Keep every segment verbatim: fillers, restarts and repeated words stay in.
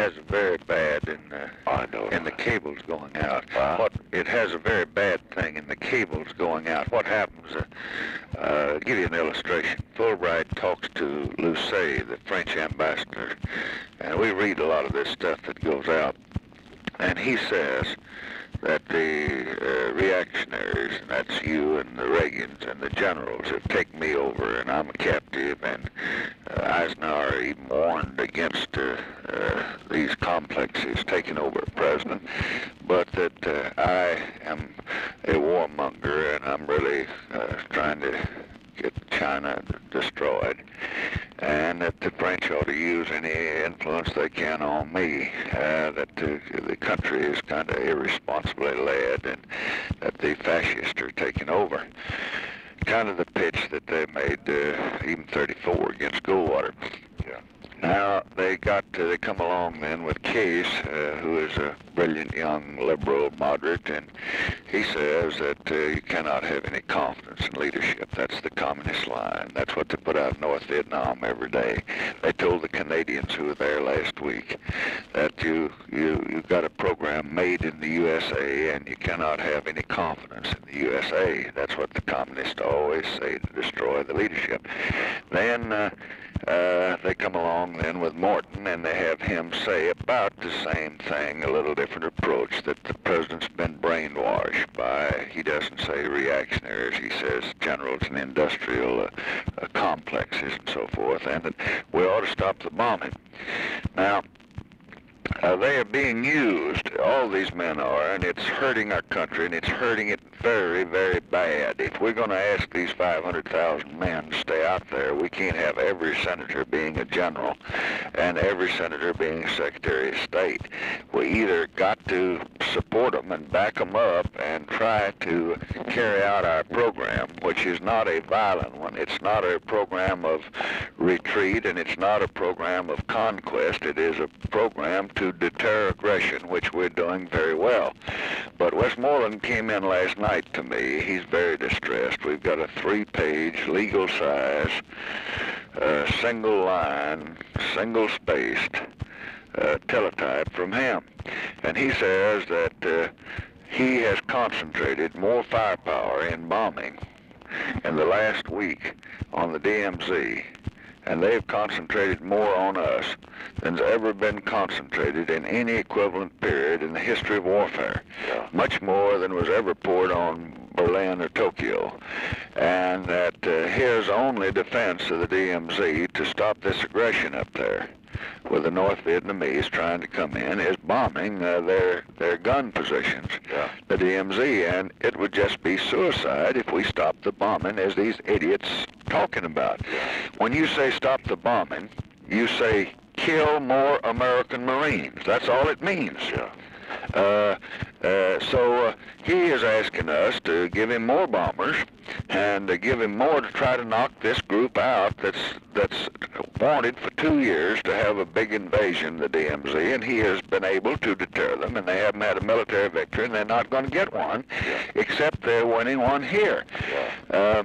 has a very bad in the, I know in the that. cables going out. Huh? What it has a very bad thing in the cables going out. What happens? Uh, uh, I'll give you an illustration. Fulbright talks to Lucet, the French ambassador, and we read a lot of this stuff that goes out. And he says that the uh, reactionaries, and that's you and the Reagans and the generals, have taken me over, and I'm a captive, and uh, Eisenhower even warned against uh, uh, these complexes taking over a president, but that uh, I am a warmonger, and I'm really uh, trying to get China destroyed, and that the French ought to use any influence they can on me, uh, that the, the country is kind of irresponsibly led, and that the fascists are taking over. Kind of the pitch that they made uh, even thirty-four against Goldwater. Yeah. Now, they got to, they come along then with Case, uh, who is a brilliant young liberal moderate, and he says that uh, you cannot have any confidence in leadership. That's the communist line. That's what they put out in North Vietnam every day. They told the Canadians who were there last week that you, you, you got a program made in the U S A, and you cannot have any confidence in the U S A. That's what the communists always say to destroy the leadership. Then, uh, Uh, they come along then with Morton, and they have him say about the same thing, a little different approach, that the president's been brainwashed by, he doesn't say reactionaries, he says generals and industrial uh, uh, complexes and so forth, and that we ought to stop the bombing. Now, Uh, they are being used, all these men are, and it's hurting our country, and it's hurting it very, very bad. If we're going to ask these five hundred thousand men to stay out there, we can't have every senator being a general and every senator being a secretary of state. We either got to support them and back them up and try to carry out our program, which is not a violent one. It's not a program of retreat, and it's not a program of conquest. It is a program to deter aggression, which we're doing very well. But Westmoreland came in last night to me. He's very distressed. We've got a three-page, legal-size, uh, single-line, single-spaced uh, teletype from him. And he says that uh, he has concentrated more firepower in bombing in the last week on the D M Z, and they've concentrated more on us than's ever been concentrated in any equivalent period in the history of warfare. Yeah. Much more than was ever poured on Berlin or Tokyo. And that uh, his only defense of the D M Z to stop this aggression up there with the North Vietnamese trying to come in is bombing uh, their their gun positions, Yeah. the D M Z, and it would just be suicide if we stopped the bombing as these idiots talking about. When you say stop the bombing, you say kill more American Marines. That's all it means. Yeah. Uh, uh, so uh, he is asking us to give him more bombers and to give him more to try to knock this group out that's that's wanted for two years to have a big invasion of the D M Z, and he has been able to deter them, and they haven't had a military victory, and they're not going to get one, Yeah. except they're winning one here. Yeah. Uh,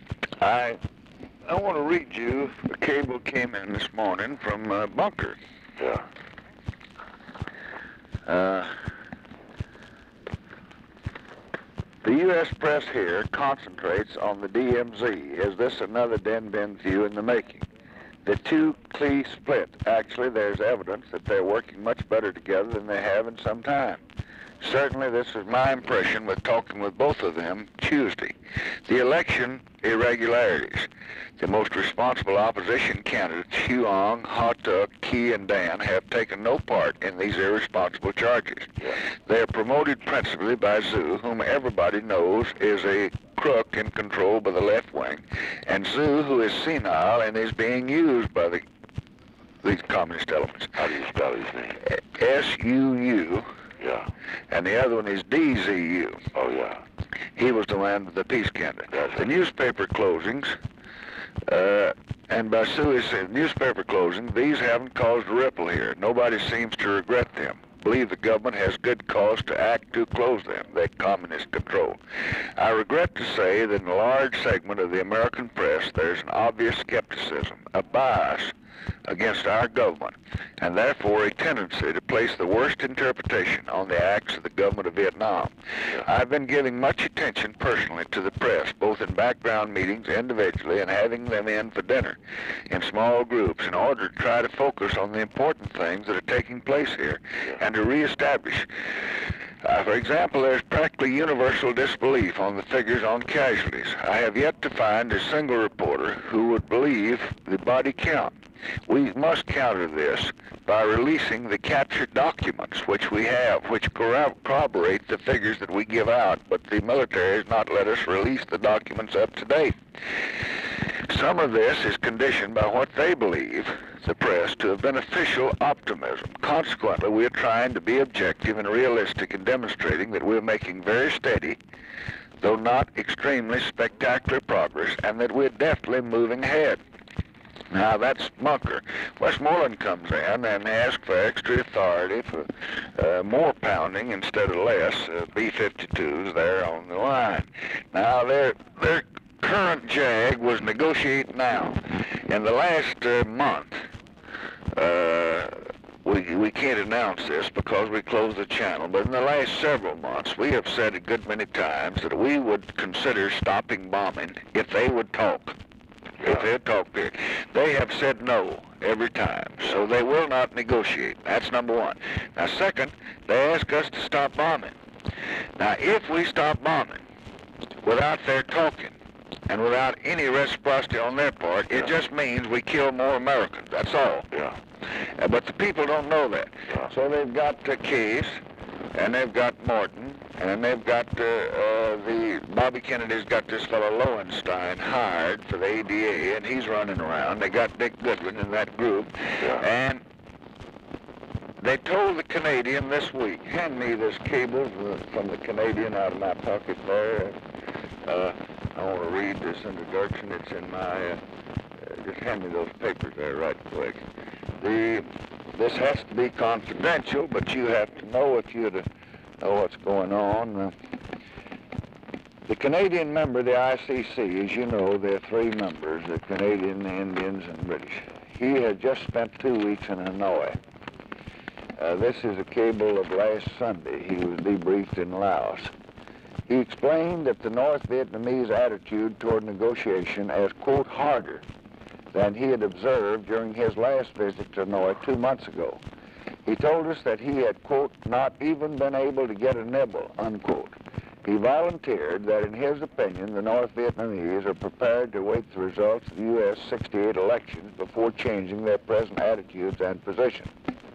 I I want to read you, a cable came in this morning from uh, Bunker. Yeah. Uh, the U S press here concentrates on the D M Z. Is this another Dien Bien Phu in the making? The two clearly split. Actually, there's evidence that they're working much better together than they have in some time. Certainly, this is my impression with talking with both of them Tuesday. The election irregularities. The most responsible opposition candidates, Huang, Ha Tuk, Key, and Dan, have taken no part in these irresponsible charges. They are promoted principally by Zhu, whom everybody knows is a crook and controlled by the left wing, and Zhu, who is senile and is being used by the these communist elements. How do you spell his name? S U U. Yeah. And the other one is D Z U. Oh, yeah. He was the man with the peace candidate. That's The it. newspaper closings, uh, and Basu said, newspaper closing, these haven't caused a ripple here. Nobody seems to regret them. Believe the government has good cause to act to close them, that communist control. I regret to say that in a large segment of the American press, there's an obvious skepticism, a bias against our government, and therefore a tendency to place the worst interpretation on the acts of the government of Vietnam. I've been giving much attention personally to the press, both in background meetings individually and having them in for dinner in small groups in order to try to focus on the important things that are taking place here and to reestablish. Uh, for example, there's practically universal disbelief on the figures on casualties. I have yet to find a single reporter who would believe the body count. We must counter this by releasing the captured documents, which we have, which corroborate the figures that we give out, but the military has not let us release the documents up to date. Some of this is conditioned by what they believe, the press, to have been official optimism. Consequently, we are trying to be objective and realistic in demonstrating that we're making very steady, though not extremely spectacular progress, and that we're definitely moving ahead. Now, that's Bunker. Westmoreland comes in and asks for extra authority for uh, more pounding instead of less uh, B fifty-twos there on the line. Now, their, their current JAG was negotiating now. In the last uh, month, uh, we, we can't announce this because we closed the channel, but in the last several months, we have said a good many times that we would consider stopping bombing if they would talk. If they talk there. They have said no every time, so they will not negotiate. That's number one. Now, second, they ask us to stop bombing. Now, if we stop bombing without their talking and without any reciprocity on their part, it just means we kill more Americans. That's all. Yeah. Uh, but the people don't know that. Yeah. So they've got uh, Case, and they've got Morton, and they've got uh, uh, the Bobby Kennedy's got this fellow Lowenstein hired for the A D A, and he's running around. They got Dick Goodwin in that group, yeah. And they told the Canadian this week, hand me this cable from the Canadian out of my pocket there. Uh, I want to read this introduction. It's in my, uh, uh, just hand me those papers there right quick. The This has to be confidential, but you have to know if you to know what's going on. Uh, the Canadian member of the I C C, as you know, there are three members, the Canadian, the Indians, and British. He had just spent two weeks in Hanoi. Uh, this is a cable of last Sunday. He was debriefed in Laos. He explained that the North Vietnamese attitude toward negotiation as, quote, harder than he had observed during his last visit to Hanoi two months ago. He told us that he had, quote, not even been able to get a nibble, unquote. He volunteered that, in his opinion, the North Vietnamese are prepared to await the results of the U S sixty-eight elections before changing their present attitudes and position.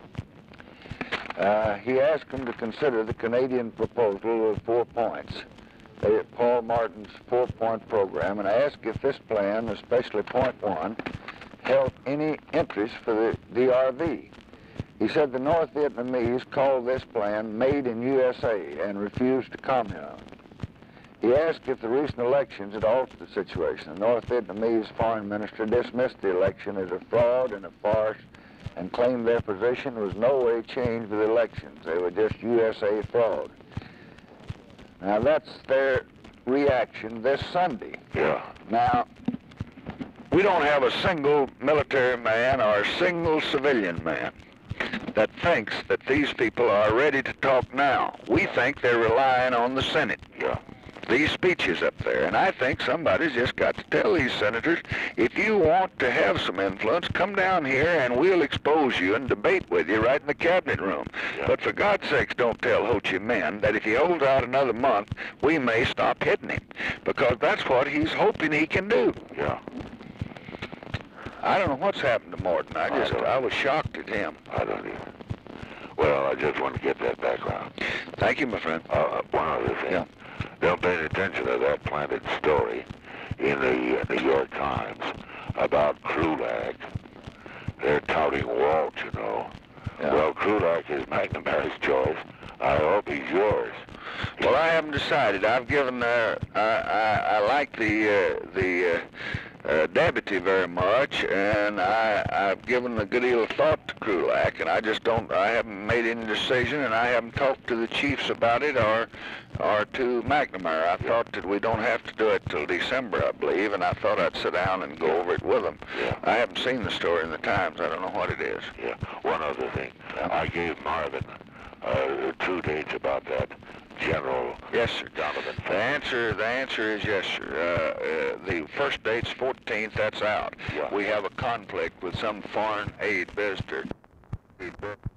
Uh, he asked him to consider the Canadian proposal of four points, uh, Paul Martin's four-point program, and asked if this plan, especially point one, held any interest for the D R V. He said the North Vietnamese called this plan made in U S A and refused to comment on it. He asked if the recent elections had altered the situation. The North Vietnamese foreign minister dismissed the election as a fraud and a farce and claimed their position was no way changed with elections. They were just U S A fraud. Now, that's their reaction this Sunday. Yeah. Now, we don't have a single military man or a single civilian man that thinks that these people are ready to talk now. We think they're relying on the Senate. Yeah. These speeches up there. And I think somebody's just got to tell these senators, if you want to have some influence, come down here and we'll expose you and debate with you right in the cabinet room. Yeah. But for God's sakes, don't tell Ho Chi Minh that if he holds out another month, we may stop hitting him. Because that's what he's hoping he can do. Yeah. I don't know what's happened to Morton. I just, I, I was shocked at him. I don't either. Well, I just want to get that background. Thank you, my friend. Uh, one other thing. Yeah. Don't pay any attention to that planted story in the uh, New York Times about Krulak. They're touting Walt, you know. Yeah. Well, Krulak is McNamara's choice. I hope he's yours. Well, I haven't decided. I've given, uh, I, I, I like the, uh, the, uh, uh, deputy very much, and I, I've given a good deal of thought to Krulak, and I just don't, I haven't made any decision, and I haven't talked to the chiefs about it or, or to McNamara. I thought that we don't have to do it till December, I believe, and I thought I'd sit down and go over it with them. Yeah. I haven't seen the story in the Times. I don't know what it is. Yeah. One other thing. I gave Marvin uh, two dates about that General Yes, sir. Donovan. The answer, the answer is yes, sir. Uh, uh, the first date's fourteenth. That's out. Yeah. We have a conflict with some foreign aid visitor.